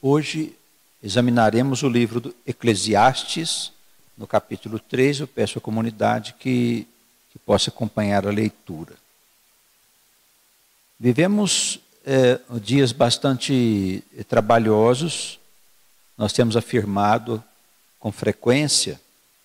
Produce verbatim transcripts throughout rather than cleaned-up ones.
Hoje examinaremos o livro do Eclesiastes, no capítulo três. Eu peço à comunidade que, que possa acompanhar a leitura. Vivemos é, dias bastante trabalhosos, nós temos afirmado com frequência,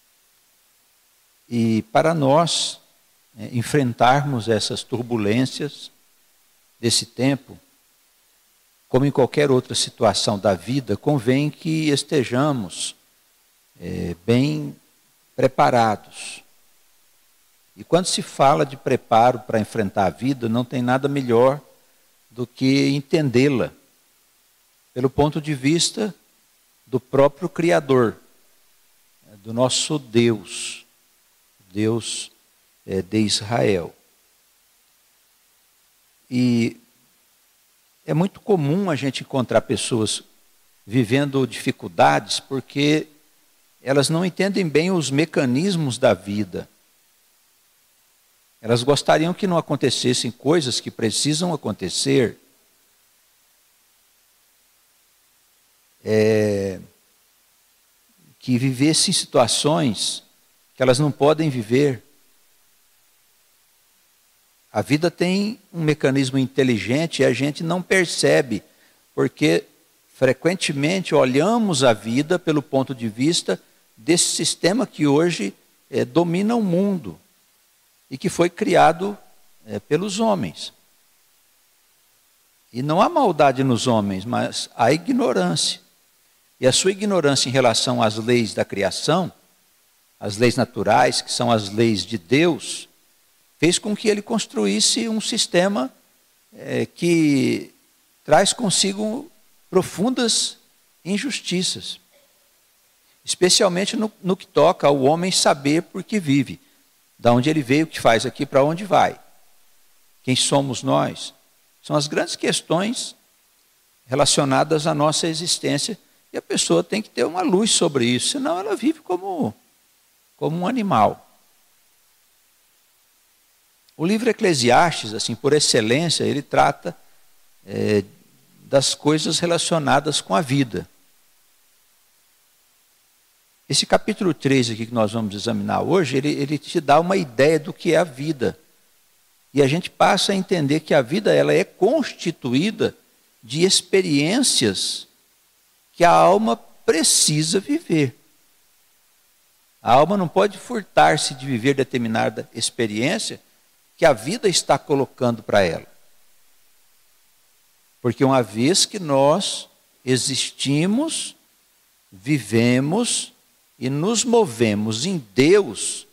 e para nós é, enfrentarmos essas turbulências desse tempo, como em qualquer outra situação da vida, convém que estejamos é, bem preparados. E quando se fala de preparo para enfrentar a vida, não tem nada melhor do que entendê-la pelo ponto de vista do próprio Criador, do nosso Deus, Deus é, de Israel. E é muito comum a gente encontrar pessoas vivendo dificuldades porque elas não entendem bem os mecanismos da vida. Elas gostariam que não acontecessem coisas que precisam acontecer. É, que vivessem situações que elas não podem viver. A vida tem um mecanismo inteligente e a gente não percebe, porque frequentemente olhamos a vida pelo ponto de vista desse sistema que hoje é, domina o mundo e que foi criado é, pelos homens. E não há maldade nos homens, mas há ignorância. E a sua ignorância em relação às leis da criação, as leis naturais, que são as leis de Deus, fez com que ele construísse um sistema é, que traz consigo profundas injustiças. Especialmente no, no que toca ao homem saber por que vive. De onde ele veio, o que faz aqui, para onde vai. Quem somos nós? São as grandes questões relacionadas à nossa existência. E a pessoa tem que ter uma luz sobre isso, senão ela vive como, como um animal. O livro Eclesiastes, assim, por excelência, ele trata é, das coisas relacionadas com a vida. Esse capítulo três aqui que nós vamos examinar hoje, ele, ele te dá uma ideia do que é a vida. E a gente passa a entender que a vida ela é constituída de experiências que a alma precisa viver. A alma não pode furtar-se de viver determinada experiência que a vida está colocando para ela. Porque uma vez que nós existimos, vivemos e nos movemos em Deus,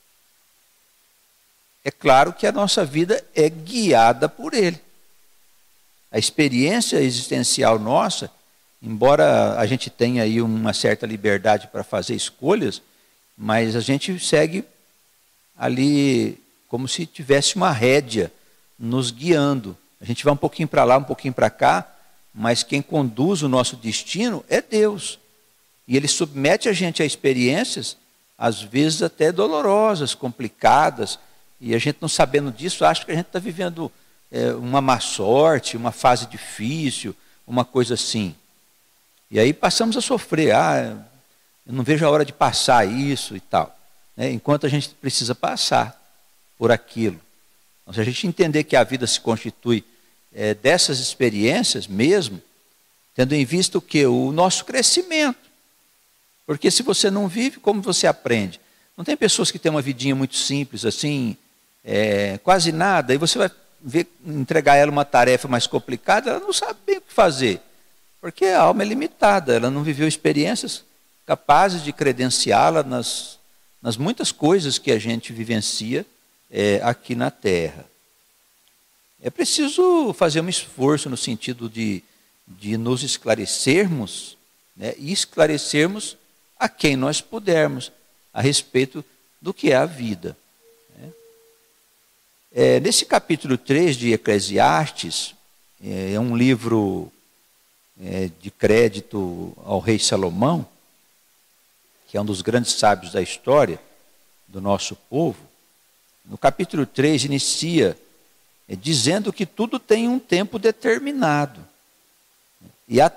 é claro que a nossa vida é guiada por Ele. A experiência existencial nossa, embora a gente tenha aí uma certa liberdade para fazer escolhas, mas a gente segue ali como se tivesse uma rédea nos guiando. A gente vai um pouquinho para lá, um pouquinho para cá, mas quem conduz o nosso destino é Deus. E Ele submete a gente a experiências, às vezes até dolorosas, complicadas, e a gente não sabendo disso, acha que a gente está vivendo é, uma má sorte, uma fase difícil, uma coisa assim. E aí passamos a sofrer, ah, eu não vejo a hora de passar isso e tal, né? Enquanto a gente precisa passar por aquilo. Então, se a gente entender que a vida se constitui é, dessas experiências mesmo, tendo em vista o quê? O nosso crescimento. Porque se você não vive, como você aprende? Não tem pessoas que têm uma vidinha muito simples, assim, é, quase nada, e você vai ver, entregar ela uma tarefa mais complicada, ela não sabe bem o que fazer. Porque a alma é limitada, ela não viveu experiências capazes de credenciá-la nas, nas muitas coisas que a gente vivencia é, aqui na Terra. É preciso fazer um esforço no sentido de, de nos esclarecermos, né, e esclarecermos a quem nós pudermos a respeito do que é a vida. Né. É, nesse capítulo três de Eclesiastes, é, é um livro é, de crédito ao rei Salomão, que é um dos grandes sábios da história do nosso povo. No capítulo três inicia é, dizendo que tudo tem um tempo determinado. E há tempo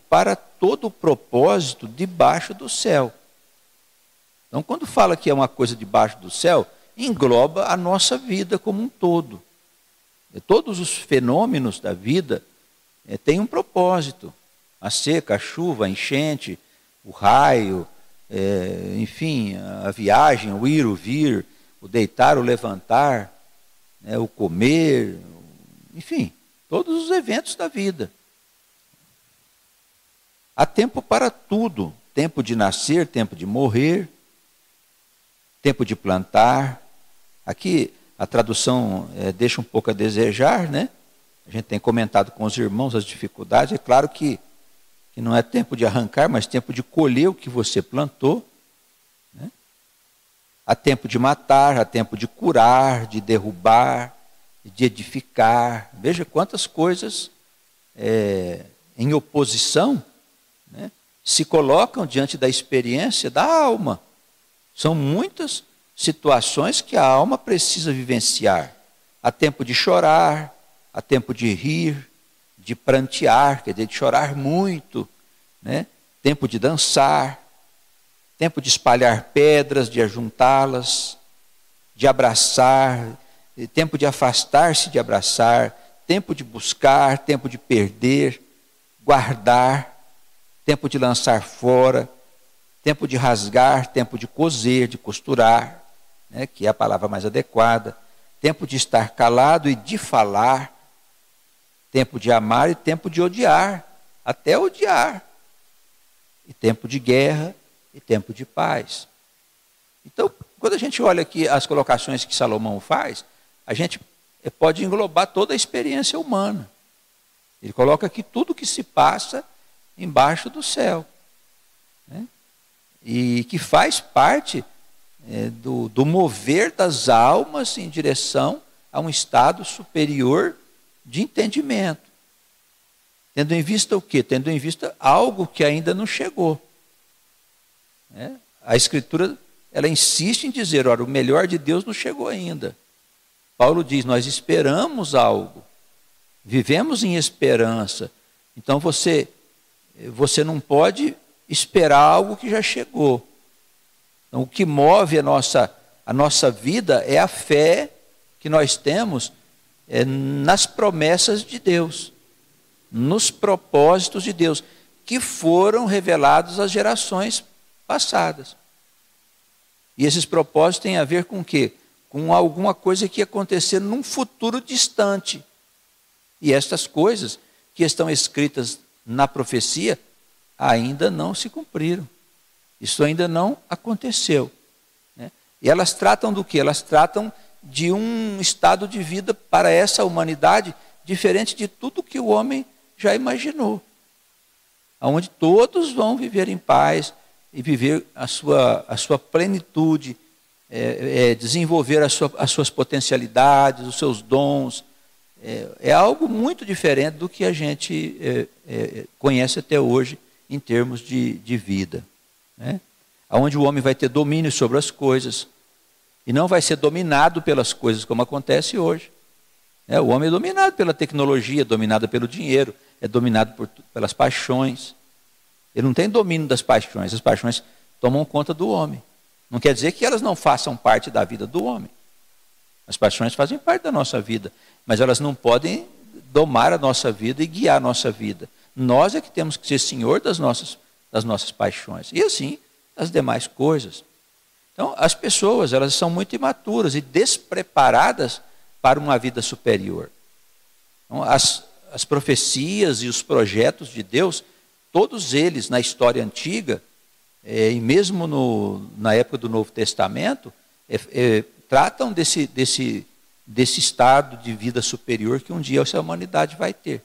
para todo o propósito debaixo do céu. Então, quando fala que é uma coisa debaixo do céu, engloba a nossa vida como um todo. Todos os fenômenos da vida é, têm um propósito. A seca, a chuva, a enchente, o raio, é, enfim, a viagem, o ir, o vir, o deitar, o levantar, né, o comer, enfim, todos os eventos da vida. Há tempo para tudo, tempo de nascer, tempo de morrer, tempo de plantar. Aqui a tradução é, deixa um pouco a desejar, né? A gente tem comentado com os irmãos as dificuldades. É claro que, que não é tempo de arrancar, mas tempo de colher o que você plantou. Né? Há tempo de matar, há tempo de curar, de derrubar, de edificar. Veja quantas coisas é, em oposição, né, se colocam diante da experiência da alma. São muitas situações que a alma precisa vivenciar. Há tempo de chorar, há tempo de rir, de prantear, quer dizer, de chorar muito, né? Tempo de dançar, tempo de espalhar pedras, de ajuntá-las, de abraçar, tempo de afastar-se de abraçar, tempo de buscar, tempo de perder, guardar, tempo de lançar fora, tempo de rasgar, tempo de coser, de costurar, né, que é a palavra mais adequada, tempo de estar calado e de falar, tempo de amar e tempo de odiar, até odiar, e tempo de guerra e tempo de paz. Então, quando a gente olha aqui as colocações que Salomão faz, a gente pode englobar toda a experiência humana. Ele coloca aqui tudo que se passa embaixo do céu, né? E que faz parte é, do, do mover das almas em direção a um estado superior de entendimento. Tendo em vista o quê? Tendo em vista algo que ainda não chegou. Né? A Escritura, ela insiste em dizer, olha, o melhor de Deus não chegou ainda. Paulo diz, nós esperamos algo, vivemos em esperança. Então você, você não pode esperar algo que já chegou. Então, o que move a nossa, a nossa vida é a fé que nós temos é, nas promessas de Deus, nos propósitos de Deus, que foram revelados às gerações passadas. E esses propósitos têm a ver com o quê? Com alguma coisa que ia acontecer num futuro distante. E estas coisas que estão escritas na profecia ainda não se cumpriram. Isso ainda não aconteceu. Né? E elas tratam do quê? Elas tratam de um estado de vida para essa humanidade diferente de tudo que o homem já imaginou. Onde todos vão viver em paz e viver a sua, a sua plenitude, é, é, desenvolver a sua, as suas potencialidades, os seus dons. É, é algo muito diferente do que a gente é, é, conhece até hoje em termos de, de vida. Né? Onde o homem vai ter domínio sobre as coisas e não vai ser dominado pelas coisas como acontece hoje. Né? O homem é dominado pela tecnologia, é dominado pelo dinheiro, é dominado por, pelas paixões. Ele não tem domínio das paixões, as paixões tomam conta do homem. Não quer dizer que elas não façam parte da vida do homem. As paixões fazem parte da nossa vida, mas elas não podem domar a nossa vida e guiar a nossa vida. Nós é que temos que ser senhor das nossas, das nossas paixões. E assim, as demais coisas. Então, as pessoas, elas são muito imaturas e despreparadas para uma vida superior. Então, as, as profecias e os projetos de Deus, todos eles na história antiga, é, e mesmo no, na época do Novo Testamento, é, é, tratam desse, desse, desse estado de vida superior que um dia essa humanidade vai ter.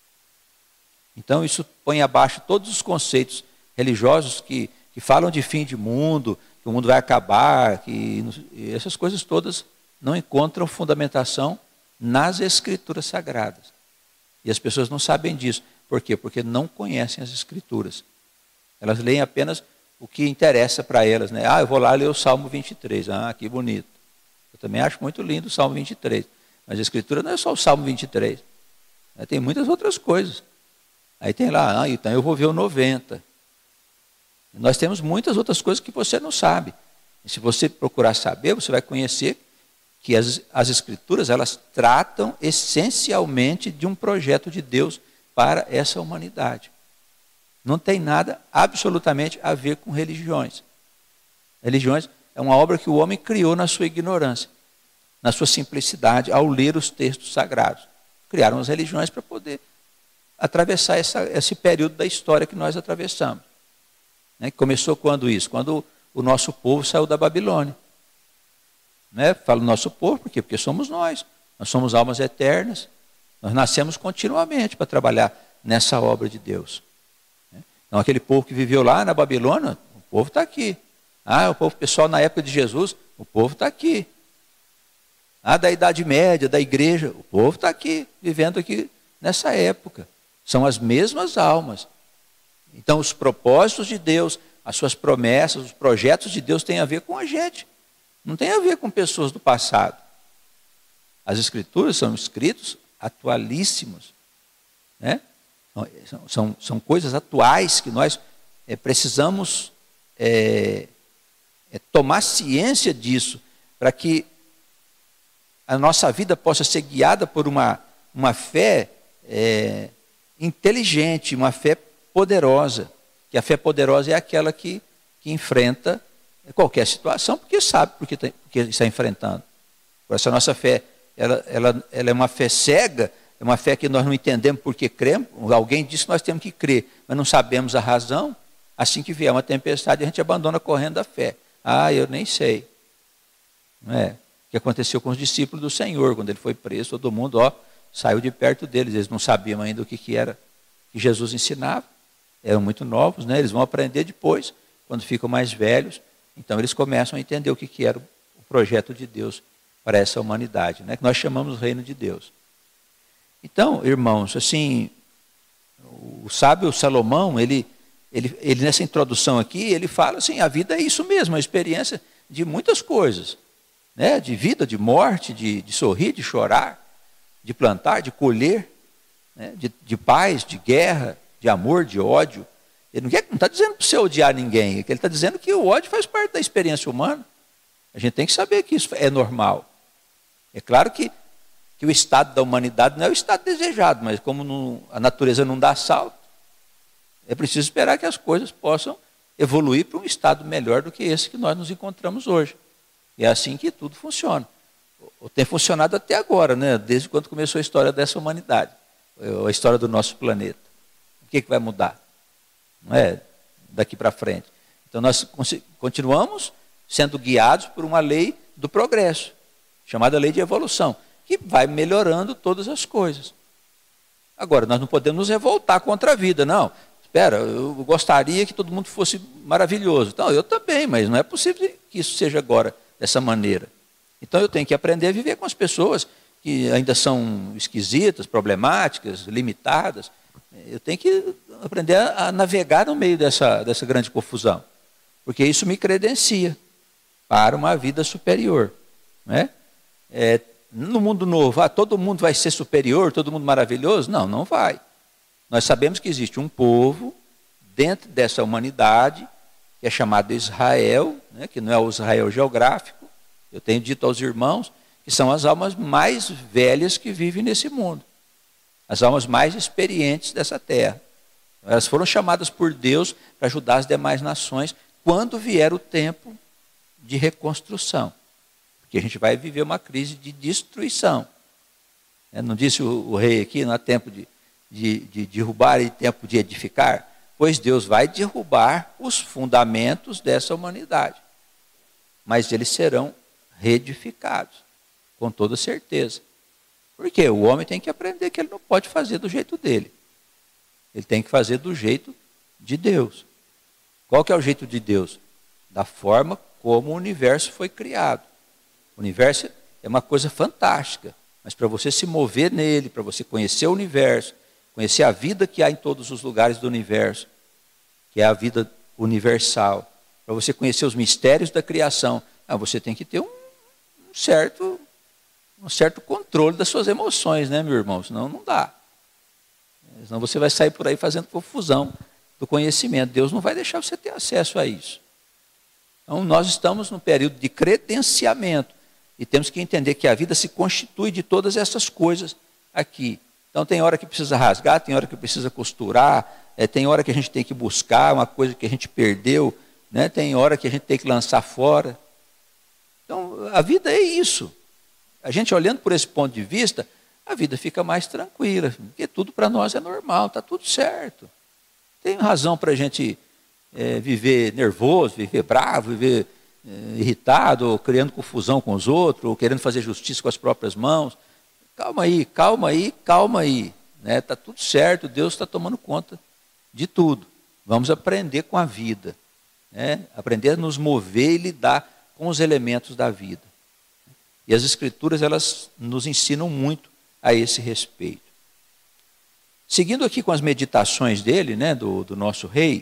Então isso põe abaixo todos os conceitos religiosos que, que falam de fim de mundo, que o mundo vai acabar, que essas coisas todas não encontram fundamentação nas Escrituras Sagradas. E as pessoas não sabem disso. Por quê? Porque não conhecem as Escrituras. Elas leem apenas o que interessa para elas. Né? Ah, eu vou lá ler o Salmo vinte e três. Ah, que bonito. Eu também acho muito lindo o Salmo vinte e três. Mas a Escritura não é só o Salmo vinte e três. Tem muitas outras coisas. Aí tem lá, ah, então eu vou ver o noventa. Nós temos muitas outras coisas que você não sabe. E se você procurar saber, você vai conhecer que as, as Escrituras, elas tratam essencialmente de um projeto de Deus para essa humanidade. Não tem nada absolutamente a ver com religiões. Religiões é uma obra que o homem criou na sua ignorância, na sua simplicidade, ao ler os textos sagrados. Criaram as religiões para poder atravessar essa, esse período da história que nós atravessamos. Né? Começou quando isso? Quando o nosso povo saiu da Babilônia. Né? Falo nosso povo, por quê? Porque somos nós. Nós somos almas eternas. Nós nascemos continuamente para trabalhar nessa obra de Deus. Né? Então, aquele povo que viveu lá na Babilônia, o povo está aqui. Ah, o povo pessoal na época de Jesus, o povo está aqui. Ah, da Idade Média, da igreja, o povo está aqui, vivendo aqui nessa época. São as mesmas almas. Então, os propósitos de Deus, as suas promessas, os projetos de Deus têm a ver com a gente. Não tem a ver com pessoas do passado. As Escrituras são escritos atualíssimos. Né? São, são, são coisas atuais que nós é, precisamos é, é, tomar ciência disso, para que a nossa vida possa ser guiada por uma, uma fé é, inteligente, uma fé poderosa. Que a fé poderosa é aquela que, que enfrenta qualquer situação, porque sabe porque, tem, porque está enfrentando. Por essa nossa fé, ela, ela, ela é uma fé cega, é uma fé que nós não entendemos porque cremos. Alguém disse que nós temos que crer, mas não sabemos a razão. Assim que vier uma tempestade, a gente abandona correndo da fé. Ah, eu nem sei. Não é? O que aconteceu com os discípulos do Senhor, quando ele foi preso, todo mundo ó, saiu de perto deles. Eles não sabiam ainda o que, que era que Jesus ensinava. Eram muito novos, né? Eles vão aprender depois, quando ficam mais velhos. Então eles começam a entender o que, que era o projeto de Deus para essa humanidade, né? Que nós chamamos o reino de Deus. Então, irmãos, assim, o sábio Salomão, ele, ele, ele nessa introdução aqui, ele fala assim, a vida é isso mesmo, a experiência de muitas coisas. Né, de vida, de morte, de, de sorrir, de chorar, de plantar, de colher, né, de, de paz, de guerra, de amor, de ódio. Ele não está dizendo para você odiar ninguém, ele está dizendo que o ódio faz parte da experiência humana. A gente tem que saber que isso é normal. É claro que, que o estado da humanidade não é o estado desejado, mas como não, a natureza não dá salto, é preciso esperar que as coisas possam evoluir para um estado melhor do que esse que nós nos encontramos hoje. E é assim que tudo funciona. Tem funcionado até agora, né? Desde quando começou a história dessa humanidade, a história do nosso planeta. O que, que vai mudar? Não é? Daqui para frente. Então nós continuamos sendo guiados por uma lei do progresso, chamada lei de evolução, que vai melhorando todas as coisas. Agora, nós não podemos nos revoltar contra a vida, não. Espera, eu gostaria que todo mundo fosse maravilhoso. Então, eu também, mas não é possível que isso seja agora dessa maneira. Então eu tenho que aprender a viver com as pessoas que ainda são esquisitas, problemáticas, limitadas. Eu tenho que aprender a navegar no meio dessa, dessa grande confusão, porque isso me credencia para uma vida superior. Né? É, no mundo novo, ah, todo mundo vai ser superior, todo mundo maravilhoso? Não, não vai. Nós sabemos que existe um povo dentro dessa humanidade que é chamado Israel, né, que não é o Israel geográfico. Eu tenho dito aos irmãos que são as almas mais velhas que vivem nesse mundo, as almas mais experientes dessa terra. Elas foram chamadas por Deus para ajudar as demais nações quando vier o tempo de reconstrução, porque a gente vai viver uma crise de destruição. Não disse o, o rei aqui, não há tempo de, de, de derrubar e tempo de edificar? Pois Deus vai derrubar os fundamentos dessa humanidade. Mas eles serão reedificados, com toda certeza. Porque o homem tem que aprender que ele não pode fazer do jeito dele. Ele tem que fazer do jeito de Deus. Qual que é o jeito de Deus? Da forma como o universo foi criado. O universo é uma coisa fantástica, mas para você se mover nele, para você conhecer o universo, conhecer a vida que há em todos os lugares do universo, que é a vida universal, para você conhecer os mistérios da criação, ah, você tem que ter um, um, certo, um certo controle das suas emoções, né, meu irmão? Senão não dá. Senão você vai sair por aí fazendo confusão do conhecimento. Deus não vai deixar você ter acesso a isso. Então, nós estamos num período de credenciamento e temos que entender que a vida se constitui de todas essas coisas aqui. Então, tem hora que precisa rasgar, tem hora que precisa costurar, é, tem hora que a gente tem que buscar uma coisa que a gente perdeu, né? Tem hora que a gente tem que lançar fora. Então, a vida é isso. A gente olhando por esse ponto de vista, a vida fica mais tranquila, porque tudo para nós é normal, está tudo certo. Tem razão para a gente é, viver nervoso, viver bravo, viver é, irritado, ou criando confusão com os outros, ou querendo fazer justiça com as próprias mãos. Calma aí, calma aí, calma aí. Né? Está tudo certo, Deus está tomando conta de tudo. Vamos aprender com a vida. Né? Aprender a nos mover e lidar com os elementos da vida. E as Escrituras, elas nos ensinam muito a esse respeito. Seguindo aqui com as meditações dele, né, do, do nosso rei,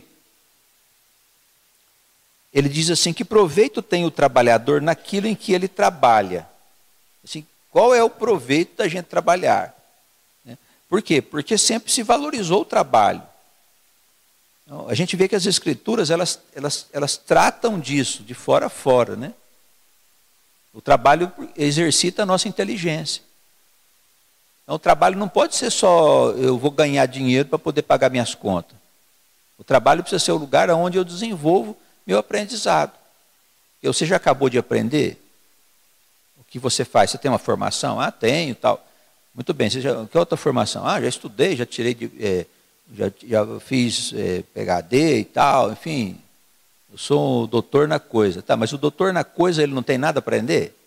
ele diz assim, que proveito tem o trabalhador naquilo em que ele trabalha. Assim, qual é o proveito da gente trabalhar? Né? Por quê? Porque sempre se valorizou o trabalho. Então, a gente vê que as Escrituras, elas, elas, elas tratam disso, de fora a fora, né? O trabalho exercita a nossa inteligência. Então, o trabalho não pode ser só eu vou ganhar dinheiro para poder pagar minhas contas. O trabalho precisa ser o lugar onde eu desenvolvo meu aprendizado. E você já acabou de aprender? O que você faz? Você tem uma formação? Ah, tenho, tal. Muito bem. Você já, que outra formação? Ah, já estudei, já tirei, de, é, já, já fiz é, P H D e tal, enfim. Eu sou um doutor na coisa. Tá, mas o doutor na coisa, ele não tem nada a aprender?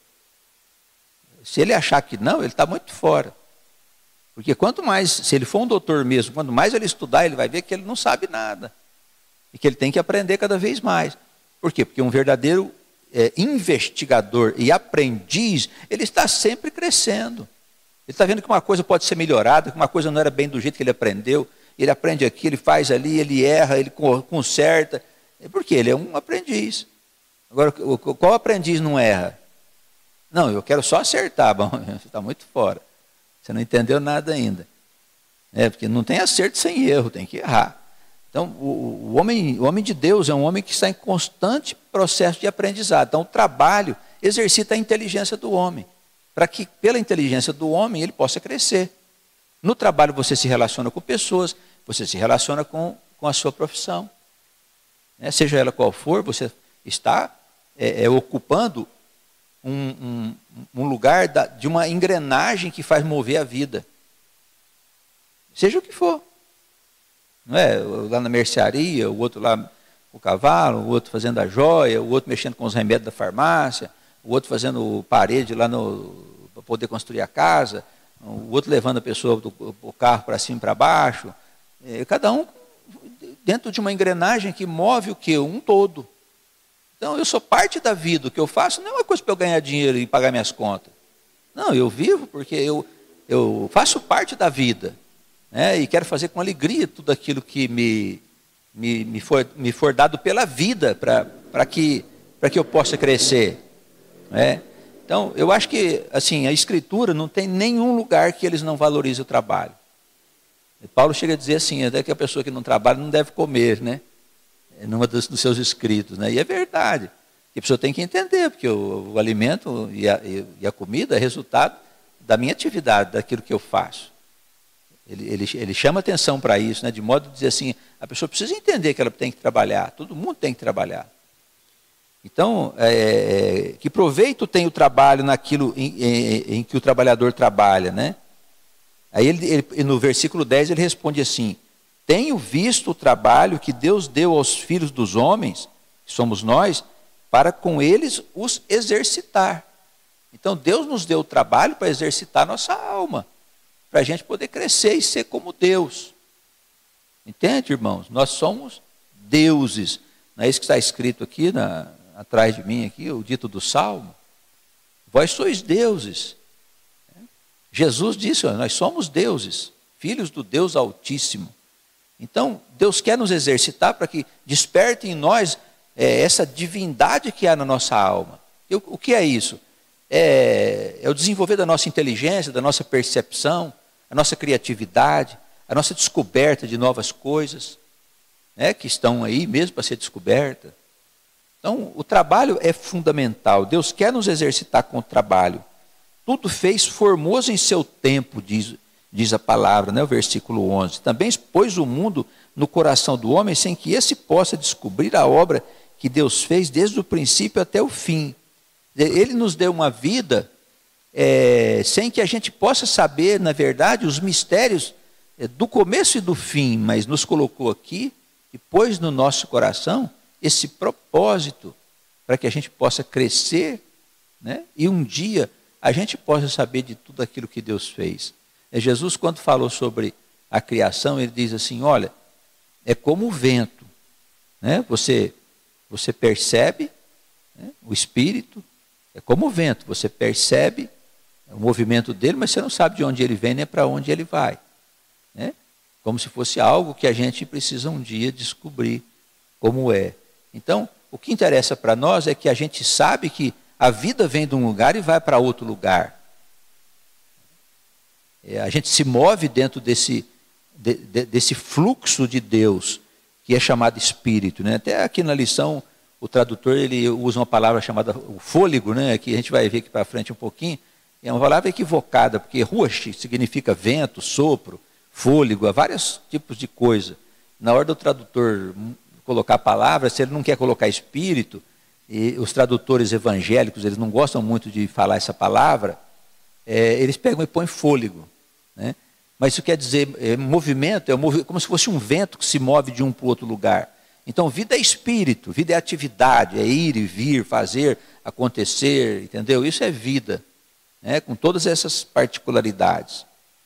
Se ele achar que não, ele está muito fora. Porque quanto mais, se ele for um doutor mesmo, quanto mais ele estudar, ele vai ver que ele não sabe nada. E que ele tem que aprender cada vez mais. Por quê? Porque um verdadeiro é, investigador e aprendiz, ele está sempre crescendo. Ele está vendo que uma coisa pode ser melhorada, que uma coisa não era bem do jeito que ele aprendeu. Ele aprende aqui, ele faz ali, ele erra, ele conserta. Por quê? Ele é um aprendiz. Agora, qual aprendiz não erra? Não, eu quero só acertar. Bom, você está muito fora. Você não entendeu nada ainda. É, porque não tem acerto sem erro, tem que errar. Então, o, o, homem, o homem de Deus é um homem que está em constante processo de aprendizado. Então, o trabalho exercita a inteligência do homem, para que, pela inteligência do homem, ele possa crescer. No trabalho, você se relaciona com pessoas, você se relaciona com, com a sua profissão. É, seja ela qual for, você está é, é, ocupando um, um, um lugar da, de uma engrenagem que faz mover a vida. Seja o que for. Não é? Lá na mercearia, o outro lá com o cavalo, o outro fazendo a joia, o outro mexendo com os remédios da farmácia, o outro fazendo parede lá para poder construir a casa, o outro levando a pessoa do o carro para cima e para baixo. É, cada um dentro de uma engrenagem que move o quê? Um todo. Então, eu sou parte da vida. O que eu faço não é uma coisa para eu ganhar dinheiro e pagar minhas contas. Não, eu vivo porque eu, eu faço parte da vida. Né, e quero fazer com alegria tudo aquilo que me, me, me, for, me for dado pela vida para que, que eu possa crescer. Né? Então, eu acho que assim, a Escritura não tem nenhum lugar que eles não valorizem o trabalho. E Paulo chega a dizer assim, até que a pessoa que não trabalha não deve comer, né? Numa dos, dos seus escritos. Né? E é verdade. E a pessoa tem que entender, porque o, o alimento e a, e a comida é resultado da minha atividade, daquilo que eu faço. Ele, ele, ele chama atenção para isso, né? De modo a dizer assim, a pessoa precisa entender que ela tem que trabalhar, todo mundo tem que trabalhar. Então, é, que proveito tem o trabalho naquilo em, em, em que o trabalhador trabalha, né? Aí ele, ele, no versículo dez ele responde assim, tenho visto o trabalho que Deus deu aos filhos dos homens, que somos nós, para com eles os exercitar. Então Deus nos deu o trabalho para exercitar nossa alma, para a gente poder crescer e ser como Deus. Entende, irmãos? Nós somos deuses. Não é isso que está escrito aqui, na, atrás de mim, aqui, o dito do Salmo? Vós sois deuses. Jesus disse, ó, nós somos deuses, filhos do Deus Altíssimo. Então, Deus quer nos exercitar para que desperte em nós é, essa divindade que há na nossa alma. E o, o que é isso? É, é o desenvolver da nossa inteligência, da nossa percepção, a nossa criatividade, a nossa descoberta de novas coisas, né, que estão aí mesmo para ser descoberta. Então, o trabalho é fundamental. Deus quer nos exercitar com o trabalho. Tudo fez formoso em seu tempo, diz, diz a palavra, né, o versículo onze. Também pôs o mundo no coração do homem, sem que esse possa descobrir a obra que Deus fez desde o princípio até o fim. Ele nos deu uma vida é, sem que a gente possa saber, na verdade, os mistérios é, do começo e do fim, mas nos colocou aqui e pôs no nosso coração esse propósito para que a gente possa crescer, né? E um dia a gente possa saber de tudo aquilo que Deus fez. Jesus, quando falou sobre a criação, ele diz assim, olha, é como o vento, né? Você, você percebe, né, o Espírito, é como o vento, você percebe o movimento dele, mas você não sabe de onde ele vem nem para onde ele vai, né? Como se fosse algo que a gente precisa um dia descobrir como é. Então, o que interessa para nós é que a gente sabe que a vida vem de um lugar e vai para outro lugar. É, a gente se move dentro desse, de, de, desse fluxo de Deus, que é chamado Espírito, né? Até aqui na lição, o tradutor ele usa uma palavra chamada o fôlego, né? Que a gente vai ver aqui para frente um pouquinho. É uma palavra equivocada, porque ruach significa vento, sopro, fôlego, há vários tipos de coisa. Na hora do tradutor colocar a palavra, se ele não quer colocar espírito, e os tradutores evangélicos, eles não gostam muito de falar essa palavra, é, eles pegam e põem fôlego, né? Mas isso quer dizer, é, movimento, é um, como se fosse um vento que se move de um para o outro lugar. Então, vida é espírito, vida é atividade, é ir e vir, fazer, acontecer, entendeu? Isso é vida, né? Com todas essas particularidades.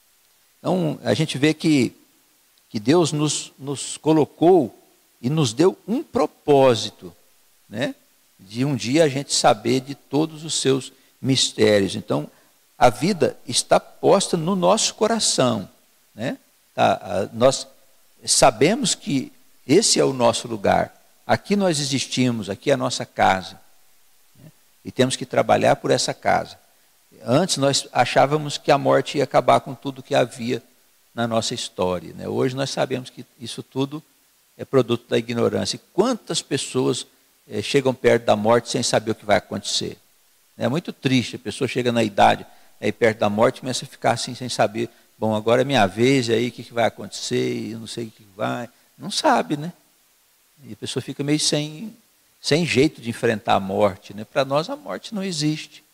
Então, a gente vê que, que Deus nos, nos colocou e nos deu um propósito, né? De um dia a gente saber de todos os seus mistérios. Então, a vida está posta no nosso coração, né? Tá, a, nós sabemos que esse é o nosso lugar. Aqui nós existimos, aqui é a nossa casa, né? E temos que trabalhar por essa casa. Antes nós achávamos que a morte ia acabar com tudo que havia na nossa história, né? Hoje nós sabemos que isso tudo é produto da ignorância. E quantas pessoas é, chegam perto da morte sem saber o que vai acontecer? É muito triste, a pessoa chega na idade, aí perto da morte, começa a ficar assim sem saber, bom, agora é minha vez, e aí o que, que vai acontecer, eu não sei o que vai, não sabe, né? E a pessoa fica meio sem, sem jeito de enfrentar a morte, né? Para nós a morte não existe,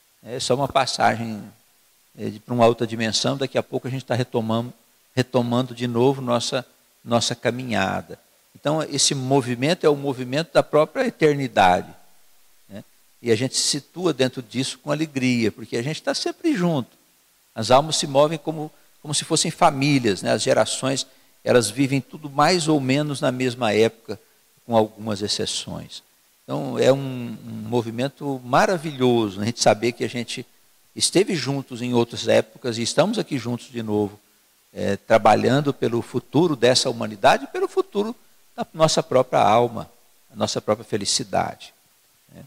é só uma passagem é, para uma outra dimensão, daqui a pouco a gente está retomando, retomando de novo nossa nossa caminhada. Então, esse movimento é o movimento da própria eternidade, né? E a gente se situa dentro disso com alegria, porque a gente está sempre junto. As almas se movem como, como se fossem famílias, né? As gerações, elas vivem tudo mais ou menos na mesma época, com algumas exceções. Então, é um, um movimento maravilhoso, a gente saber que a gente esteve juntos em outras épocas e estamos aqui juntos de novo, É, trabalhando pelo futuro dessa humanidade e pelo futuro da nossa própria alma, a nossa própria felicidade, né?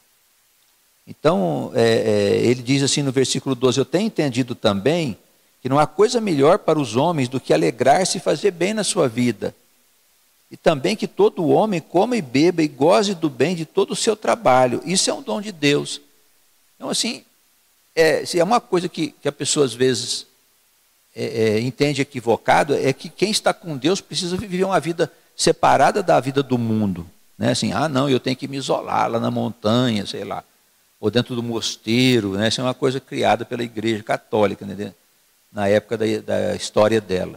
Então, é, é, ele diz assim no versículo doze, eu tenho entendido também que não há coisa melhor para os homens do que alegrar-se e fazer bem na sua vida, e também que todo homem coma e beba e goze do bem de todo o seu trabalho. Isso é um dom de Deus. Então, assim, é, se é uma coisa que, que a pessoa às vezes É, é, entende equivocado, é que quem está com Deus precisa viver uma vida separada da vida do mundo, né? Assim, ah não, eu tenho que me isolar lá na montanha, sei lá, ou dentro do mosteiro, né? Isso é uma coisa criada pela Igreja Católica, né? Na época da, da história dela.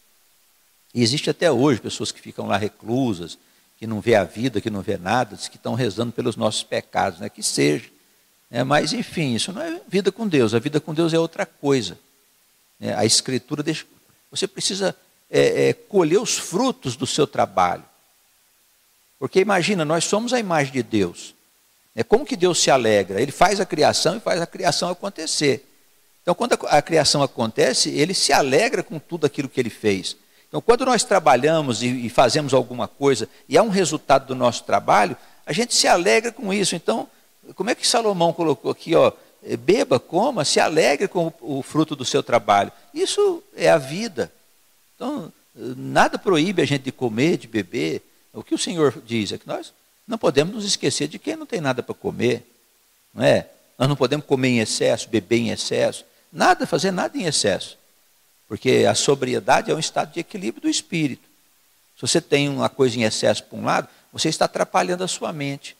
E existe até hoje pessoas que ficam lá reclusas, que não vê a vida, que não vê nada, que estão rezando pelos nossos pecados, né? Que seja, né? Mas enfim, isso não é vida com Deus, a vida com Deus é outra coisa. A Escritura deixa, você precisa é, é, colher os frutos do seu trabalho. Porque imagina, nós somos a imagem de Deus. É como que Deus se alegra? Ele faz a criação e faz a criação acontecer. Então, quando a, a criação acontece, ele se alegra com tudo aquilo que ele fez. Então, quando nós trabalhamos e, e fazemos alguma coisa e há um resultado do nosso trabalho, a gente se alegra com isso. Então, como é que Salomão colocou aqui, ó? Beba, coma, se alegre com o fruto do seu trabalho. Isso é a vida. Então, nada proíbe a gente de comer, de beber. O que o Senhor diz é que nós não podemos nos esquecer de quem não tem nada para comer, não é? Nós não podemos comer em excesso, beber em excesso, nada, fazer nada em excesso, porque a sobriedade é um estado de equilíbrio do espírito. Se você tem uma coisa em excesso para um lado, você está atrapalhando a sua mente.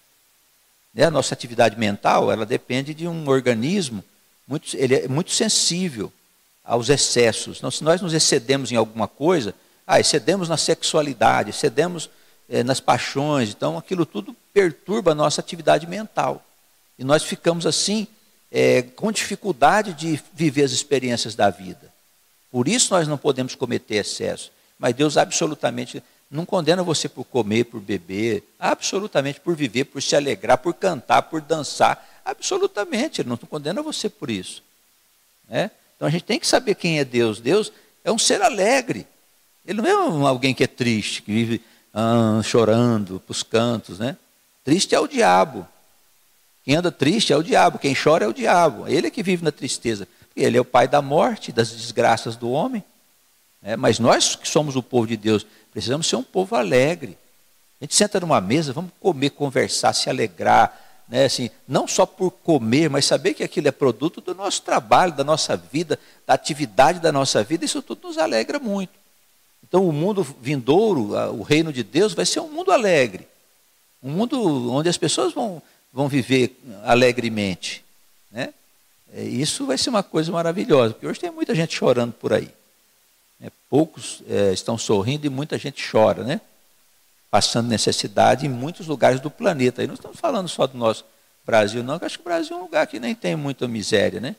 A nossa atividade mental, ela depende de um organismo, muito, ele é muito sensível aos excessos. Então, se nós nos excedemos em alguma coisa, ah, excedemos na sexualidade, excedemos eh, nas paixões, então aquilo tudo perturba a nossa atividade mental. E nós ficamos assim, eh, com dificuldade de viver as experiências da vida. Por isso nós não podemos cometer excesso. Mas Deus absolutamente não condena você por comer, por beber, absolutamente por viver, por se alegrar, por cantar, por dançar, absolutamente, Ele não condena você por isso. Né? Então a gente tem que saber quem é Deus. Deus é um ser alegre, Ele não é um, alguém que é triste, que vive ah, chorando para os cantos. Né? Triste é o diabo, quem anda triste é o diabo, quem chora é o diabo, Ele é que vive na tristeza, porque Ele é o pai da morte, das desgraças do homem. É, mas nós que somos o povo de Deus, precisamos ser um povo alegre. A gente senta numa mesa, vamos comer, conversar, se alegrar, né, assim, não só por comer, mas saber que aquilo é produto do nosso trabalho, da nossa vida, da atividade da nossa vida, isso tudo nos alegra muito. Então o mundo vindouro, o reino de Deus, vai ser um mundo alegre, um mundo onde as pessoas vão, vão viver alegremente. Né? Isso vai ser uma coisa maravilhosa, porque hoje tem muita gente chorando por aí. É, poucos é, estão sorrindo e muita gente chora, né? Passando necessidade em muitos lugares do planeta. E não estamos falando só do nosso Brasil, não, que acho que o Brasil é um lugar que nem tem muita miséria, né?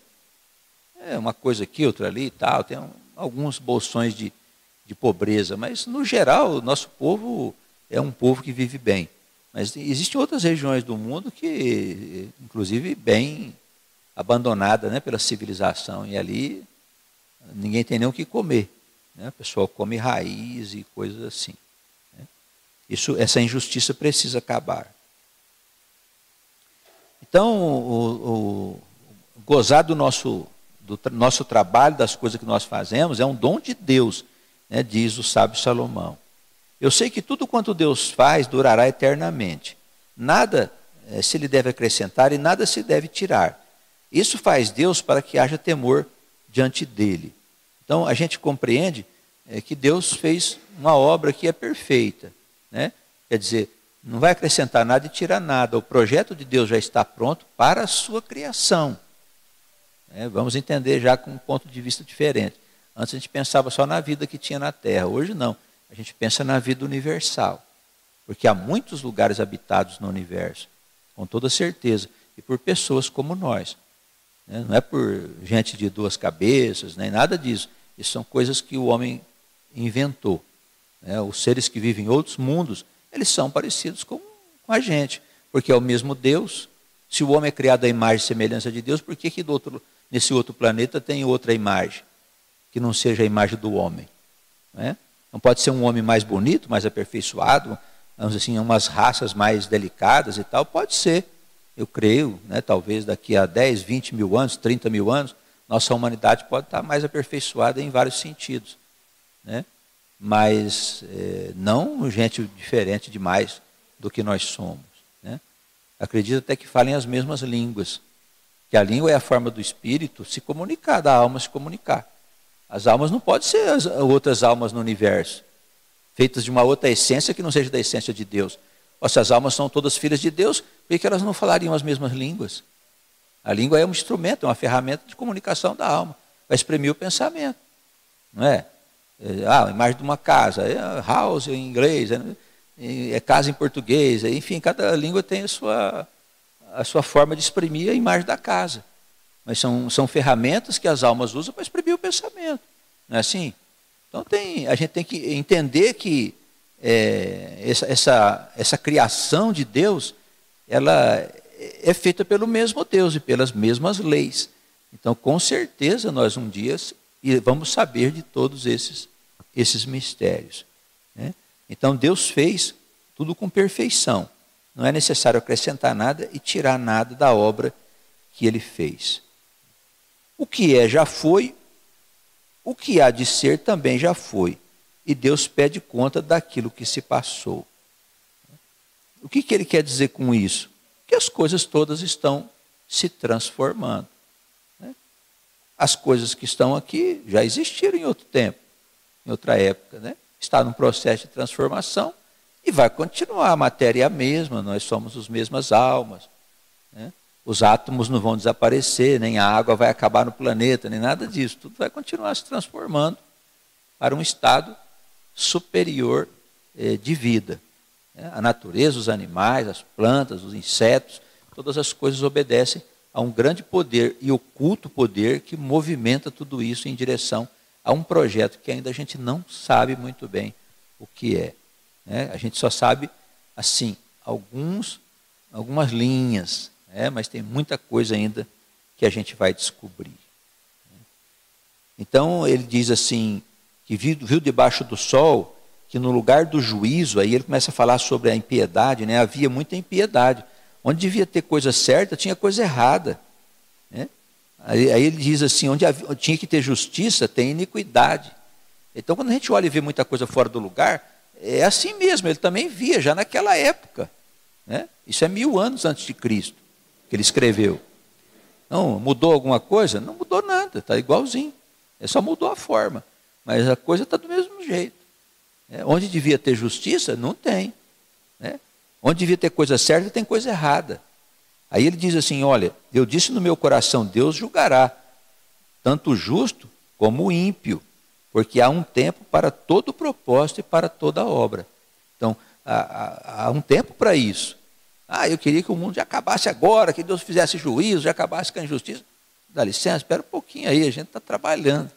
É uma coisa aqui, outra ali e tal, tem um, alguns bolsões de, de pobreza, mas no geral o nosso povo é um povo que vive bem. Mas existem outras regiões do mundo que, inclusive, bem abandonada, né, pela civilização, e ali ninguém tem nem o que comer. Né? O pessoal come raiz e coisas assim. Né? Isso, essa injustiça precisa acabar. Então, o, o, gozar do nosso, do tra nosso trabalho, das coisas que nós fazemos, é um dom de Deus, né? Diz o sábio Salomão. Eu sei que tudo quanto Deus faz durará eternamente. Nada eh, se lhe deve acrescentar e nada se deve tirar. Isso faz Deus para que haja temor diante dele. Então, a gente compreende é, que Deus fez uma obra que é perfeita. Né? Quer dizer, não vai acrescentar nada e tirar nada. O projeto de Deus já está pronto para a sua criação. É, vamos entender já com um ponto de vista diferente. Antes a gente pensava só na vida que tinha na Terra. Hoje não. A gente pensa na vida universal. Porque há muitos lugares habitados no universo, com toda certeza. E por pessoas como nós. Não é por gente de duas cabeças, nem nada disso. Isso são coisas que o homem inventou. Os seres que vivem em outros mundos, eles são parecidos com, com a gente. Porque é o mesmo Deus. Se o homem é criado à imagem e semelhança de Deus, por que, que do outro, nesse outro planeta tem outra imagem? Que não seja a imagem do homem. Não é? Não pode ser um homem mais bonito, mais aperfeiçoado, vamos dizer assim, umas raças mais delicadas e tal? Pode ser. Eu creio, né, talvez daqui a dez, vinte mil anos, trinta mil anos, nossa humanidade pode estar mais aperfeiçoada em vários sentidos. Né? Mas é, não gente diferente demais do que nós somos. Né? Acredito até que falem as mesmas línguas. Que a língua é a forma do espírito se comunicar, da alma se comunicar. As almas não podem ser as outras almas no universo, feitas de uma outra essência que não seja da essência de Deus. Ou se as almas são todas filhas de Deus, por que elas não falariam as mesmas línguas? A língua é um instrumento, é uma ferramenta de comunicação da alma. Vai exprimir o pensamento. Não é? Ah, a imagem de uma casa, é house em inglês, é, é casa em português, é, enfim, cada língua tem a sua, a sua forma de exprimir a imagem da casa. Mas são, são ferramentas que as almas usam para exprimir o pensamento. Não é assim? Então tem, a gente tem que entender que É, essa, essa, essa criação de Deus, ela é feita pelo mesmo Deus e pelas mesmas leis. Então, com certeza, nós um dia vamos saber de todos esses, esses mistérios. Né? Então, Deus fez tudo com perfeição. Não é necessário acrescentar nada e tirar nada da obra que Ele fez. O que é já foi, o que há de ser também já foi. e Deus pede conta daquilo que se passou. O que, que ele quer dizer com isso? Que as coisas todas estão se transformando. Né? As coisas que estão aqui já existiram em outro tempo, em outra época. Né? Está num processo de transformação e vai continuar. A matéria é a mesma, nós somos as mesmas almas. Né? Os átomos não vão desaparecer, nem a água vai acabar no planeta, nem nada disso. Tudo vai continuar se transformando para um estado superior eh, de vida. A natureza, os animais, as plantas, os insetos, todas as coisas obedecem a um grande poder e oculto poder que movimenta tudo isso em direção a um projeto que ainda a gente não sabe muito bem o que é. Né? A gente só sabe, assim, alguns, algumas linhas, né? Mas tem muita coisa ainda que a gente vai descobrir. Então, ele diz assim, que viu, viu debaixo do sol, que no lugar do juízo, aí ele começa a falar sobre a impiedade, né? Havia muita impiedade. Onde devia ter coisa certa, tinha coisa errada. Né? Aí, aí ele diz assim, onde havia, tinha que ter justiça, tem iniquidade. Então, quando a gente olha e vê muita coisa fora do lugar, é assim mesmo, ele também via, já naquela época. Né? Isso é mil anos antes de Cristo, que ele escreveu. Não, mudou alguma coisa? Não mudou nada, está igualzinho. Ele só mudou a forma, mas a coisa está do mesmo jeito. É, onde devia ter justiça, não tem. Né? Onde devia ter coisa certa, tem coisa errada. Aí ele diz assim, olha, eu disse no meu coração, Deus julgará, tanto o justo como o ímpio, porque há um tempo para todo propósito e para toda obra. Então, há, há, há um tempo para isso. Ah, eu queria que o mundo já acabasse agora, que Deus fizesse juízo, já acabasse com a injustiça. Dá licença, espera um pouquinho aí, a gente está trabalhando.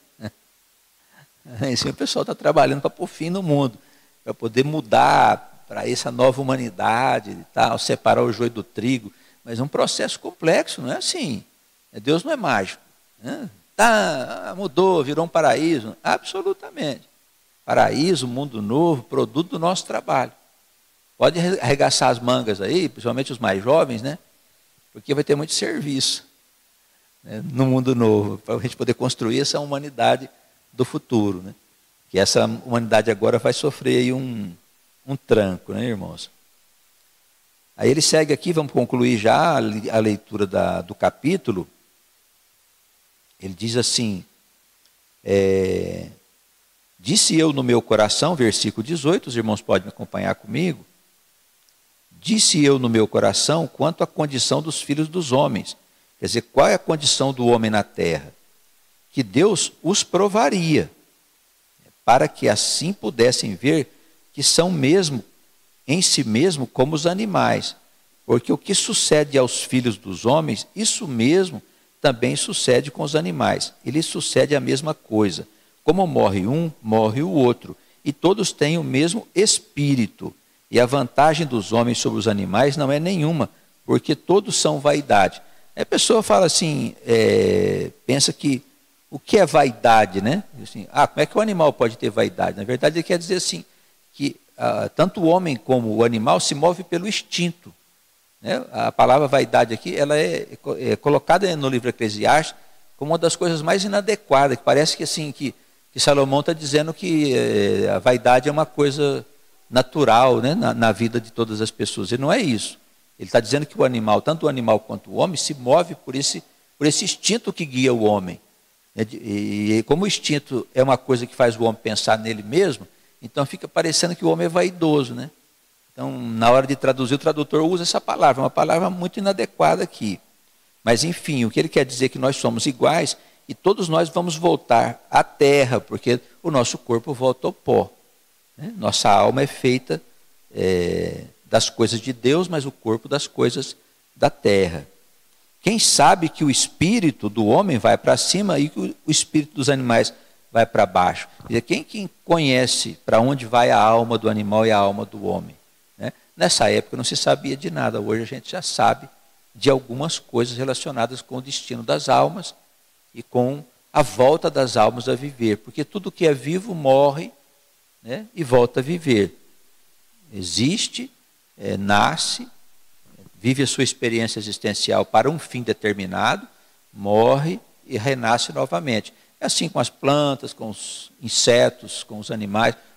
Assim, o pessoal está trabalhando para pôr fim no mundo, para poder mudar para essa nova humanidade e tal, separar o joio do trigo, mas é um processo complexo, não é assim. Deus não é mágico. Né? Tá, mudou, virou um paraíso. Absolutamente. Paraíso, mundo novo, produto do nosso trabalho. Pode arregaçar as mangas aí, principalmente os mais jovens, né? Porque vai ter muito serviço, né, no mundo novo, para a gente poder construir essa humanidade do futuro, né? Que essa humanidade agora vai sofrer aí um, um tranco, né, irmãos? Aí ele segue aqui, vamos concluir já a leitura da, do capítulo. Ele diz assim, é, disse eu no meu coração, versículo dezoito, os irmãos podem me acompanhar comigo. Disse eu no meu coração quanto à condição dos filhos dos homens. Quer dizer, qual é a condição do homem na terra? Que Deus os provaria, para que assim pudessem ver que são mesmo, em si mesmo, como os animais. Porque o que sucede aos filhos dos homens, isso mesmo também sucede com os animais. E lhes sucede a mesma coisa. Como morre um, morre o outro. E todos têm o mesmo espírito. E a vantagem dos homens sobre os animais não é nenhuma, porque todos são vaidade. Aí a pessoa fala assim, é, pensa que o que é vaidade, né? Assim, ah, como é que o animal pode ter vaidade? Na verdade, ele quer dizer assim, que ah, tanto o homem como o animal se move pelo instinto. Né? A palavra vaidade aqui, ela é, é colocada no livro Eclesiastes como uma das coisas mais inadequadas, que parece que, assim, que, que Salomão está dizendo que é, a vaidade é uma coisa natural, né? na, na vida de todas as pessoas. E não é isso. Ele está dizendo que o animal, tanto o animal quanto o homem, se move por esse, por esse instinto que guia o homem. E como o instinto é uma coisa que faz o homem pensar nele mesmo, então fica parecendo que o homem é vaidoso, né? Então, na hora de traduzir, o tradutor usa essa palavra, uma palavra muito inadequada aqui. Mas, enfim, o que ele quer dizer é que nós somos iguais e todos nós vamos voltar à terra, porque o nosso corpo volta ao pó. Né? Nossa alma é feita é, das coisas de Deus, mas o corpo das coisas da terra. Quem sabe que o espírito do homem vai para cima e que o espírito dos animais vai para baixo? Quem, quem conhece para onde vai a alma do animal e a alma do homem? Né? Nessa época não se sabia de nada, hoje a gente já sabe de algumas coisas relacionadas com o destino das almas e com a volta das almas a viver, porque tudo que é vivo morre, né, e volta a viver. Existe, é, nasce, vive a sua experiência existencial para um fim determinado, morre e renasce novamente. É assim com as plantas, com os insetos, com os animais.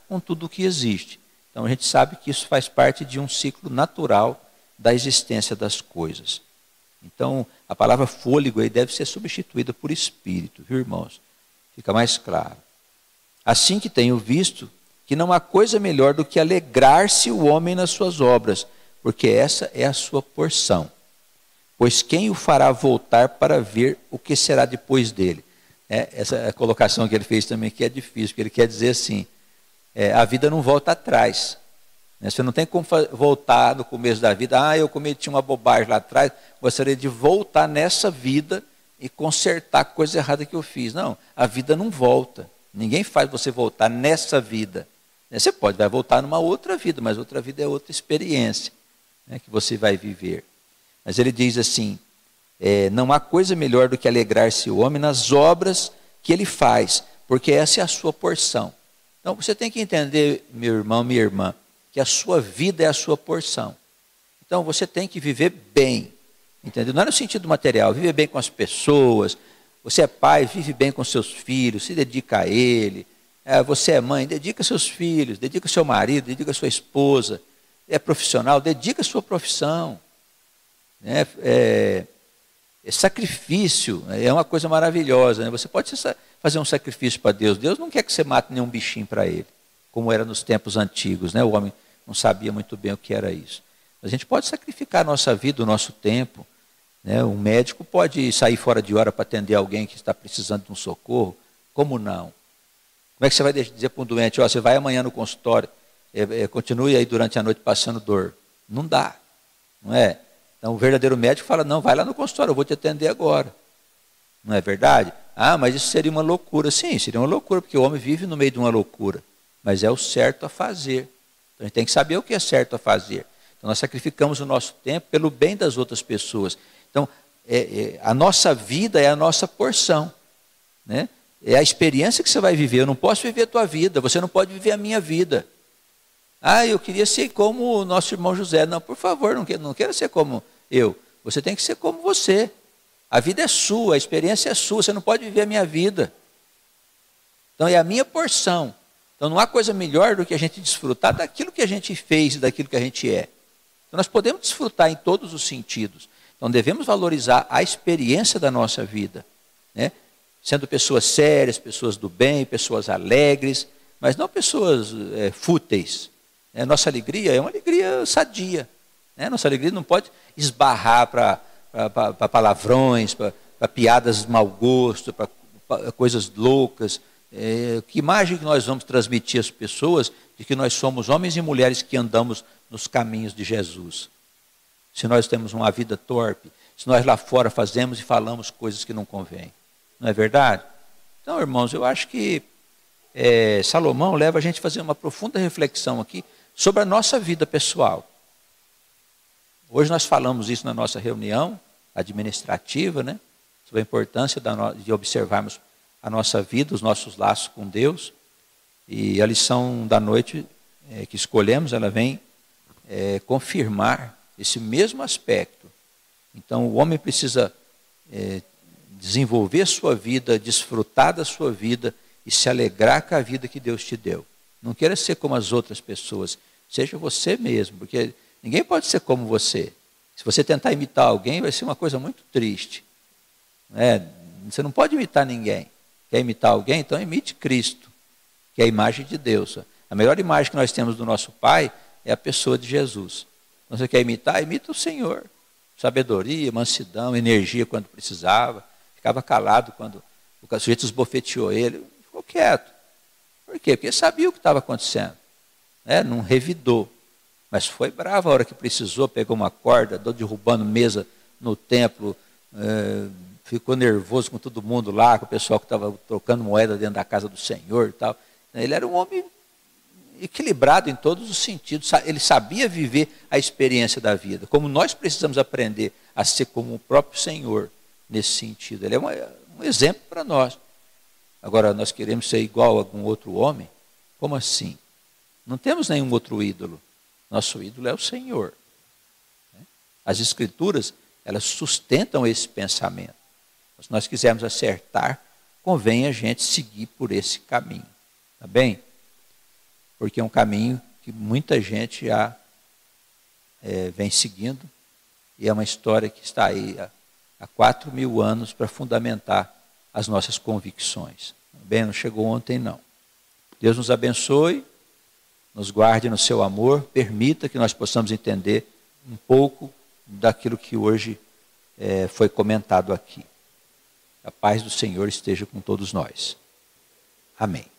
com tudo o que existe. Então a gente sabe que isso faz parte de um ciclo natural da existência das coisas. Então a palavra fôlego aí deve ser substituída por espírito, viu, irmãos? Fica mais claro. Assim que tenho visto que não há coisa melhor do que alegrar-se o homem nas suas obras, porque essa é a sua porção. Pois quem o fará voltar para ver o que será depois dele? É, essa colocação que ele fez também que é difícil, porque ele quer dizer assim, é, a vida não volta atrás. Né? Você não tem como voltar no começo da vida, ah, eu cometi uma bobagem lá atrás, gostaria de voltar nessa vida e consertar a coisa errada que eu fiz. Não, a vida não volta. Ninguém faz você voltar nessa vida. Você pode, vai voltar numa outra vida, mas outra vida é outra experiência, né, que você vai viver. Mas ele diz assim, é, não há coisa melhor do que alegrar-se o homem nas obras que ele faz, porque essa é a sua porção. Então você tem que entender, meu irmão, minha irmã, que a sua vida é a sua porção. Então você tem que viver bem, entendeu? Não é no sentido material, viver bem com as pessoas. Você é pai, vive bem com seus filhos, se dedica a ele. É, você é mãe, dedica seus filhos, dedica seu marido, dedica sua esposa. É profissional, dedica a sua profissão. É, é, é sacrifício, é uma coisa maravilhosa. Né? Você pode fazer um sacrifício para Deus. Deus não quer que você mate nenhum bichinho para ele, como era nos tempos antigos. Né? O homem não sabia muito bem o que era isso. A gente pode sacrificar a nossa vida, o nosso tempo. Né? Um médico pode sair fora de hora para atender alguém que está precisando de um socorro. Como não? Como é que você vai dizer para um doente, ó, você vai amanhã no consultório, é, é, continue aí durante a noite passando dor? Não dá, não é? Então o verdadeiro médico fala, não, vai lá no consultório, eu vou te atender agora. Não é verdade? Ah, mas isso seria uma loucura. Sim, seria uma loucura, porque o homem vive no meio de uma loucura. Mas é o certo a fazer. Então a gente tem que saber o que é certo a fazer. Então nós sacrificamos o nosso tempo pelo bem das outras pessoas. Então é, é, a nossa vida é a nossa porção, né? É a experiência que você vai viver. Eu não posso viver a tua vida, você não pode viver a minha vida. Ah, eu queria ser como o nosso irmão José. Não, por favor, não queira, não queira ser como eu. Você tem que ser como você. A vida é sua, a experiência é sua, você não pode viver a minha vida. Então é a minha porção. Então não há coisa melhor do que a gente desfrutar daquilo que a gente fez e daquilo que a gente é. Então nós podemos desfrutar em todos os sentidos. Então devemos valorizar a experiência da nossa vida, né? Sendo pessoas sérias, pessoas do bem, pessoas alegres, mas não pessoas é, fúteis. É, nossa alegria é uma alegria sadia. Né? Nossa alegria não pode esbarrar para palavrões, para piadas de mau gosto, para coisas loucas. É, que imagem que nós vamos transmitir às pessoas de que nós somos homens e mulheres que andamos nos caminhos de Jesus? Se nós temos uma vida torpe, se nós lá fora fazemos e falamos coisas que não convêm. Não é verdade? Então, irmãos, eu acho que é, Salomão leva a gente a fazer uma profunda reflexão aqui sobre a nossa vida pessoal. Hoje nós falamos isso na nossa reunião administrativa, né? Sobre a importância da no... de observarmos a nossa vida, os nossos laços com Deus. E a lição da noite é, que escolhemos, ela vem é, confirmar esse mesmo aspecto. Então, o homem precisa é, desenvolver a sua vida, desfrutar da sua vida e se alegrar com a vida que Deus te deu. Não queira ser como as outras pessoas, seja você mesmo, porque ninguém pode ser como você. Se você tentar imitar alguém, vai ser uma coisa muito triste. É, você não pode imitar ninguém. Quer imitar alguém? Então imite Cristo, que é a imagem de Deus. A melhor imagem que nós temos do nosso Pai é a pessoa de Jesus. Então você quer imitar? Imita o Senhor. Sabedoria, mansidão, energia quando precisava. Ficava calado quando o sujeito esbofeteou ele, ficou quieto. Por quê? Porque ele sabia o que estava acontecendo. Né? Não revidou. Mas foi bravo a hora que precisou, pegou uma corda, andou derrubando mesa no templo, é, ficou nervoso com todo mundo lá, com o pessoal que estava trocando moeda dentro da casa do Senhor e tal. Ele era um homem equilibrado em todos os sentidos. Ele sabia viver a experiência da vida. Como nós precisamos aprender a ser como o próprio Senhor nesse sentido. Ele é uma, um exemplo para nós. Agora, nós queremos ser igual a algum outro homem? Como assim? Não temos nenhum outro ídolo. Nosso ídolo é o Senhor. As Escrituras, elas sustentam esse pensamento. Se nós quisermos acertar, convém a gente seguir por esse caminho. Tá bem? porque é um caminho que muita gente já é, vem seguindo, e é uma história que está aí há, há quatro mil anos para fundamentar as nossas convicções. Bem, não chegou ontem, não. Deus nos abençoe, nos guarde no seu amor, permita que nós possamos entender um pouco daquilo que hoje é, foi comentado aqui. A paz do Senhor esteja com todos nós. Amém.